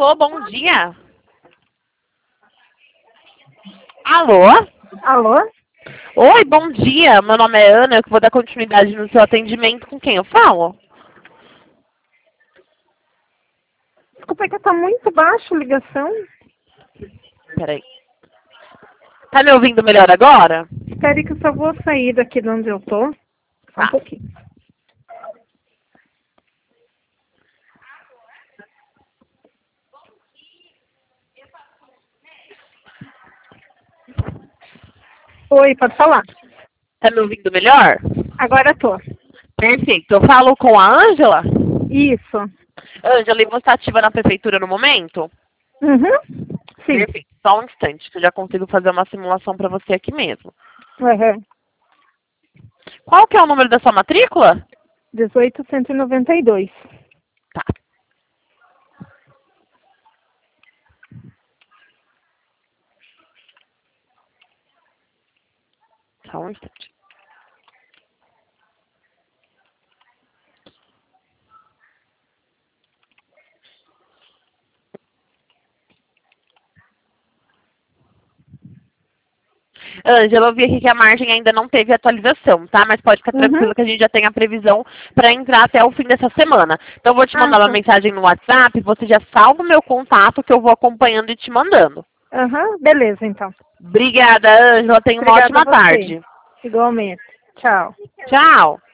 Alô, bom dia. Alô? Alô? Oi, bom dia. Meu nome é Ana, eu vou dar continuidade no seu atendimento. Com quem eu falo? Desculpa, é que tá muito baixo a ligação. Peraí. Tá me ouvindo melhor agora? Espere que eu só vou sair daqui de onde eu tô. Só um Tá. pouquinho. Oi, pode falar. Tá me ouvindo melhor? Agora tô. Perfeito. Eu falo com a Ângela? Isso. Ângela, e você está ativa na prefeitura no momento? Uhum. Sim. Perfeito. Só um instante, que eu já consigo fazer uma simulação para você aqui mesmo. Uhum. Qual que é o número da sua matrícula? 1892. Tá. Só um instante. Ângela, eu vi aqui que a margem ainda não teve atualização, tá? Mas pode ficar Uhum. tranquila que a gente já tem a previsão para entrar até o fim dessa semana. Então, eu vou te Ah, mandar uma tá. mensagem no WhatsApp, você já salva o meu contato que eu vou acompanhando e te mandando. Uhum. Beleza, então. Obrigada, Ângela. Tenha uma Obrigada a ótima você. tarde. Igualmente. Tchau. Tchau.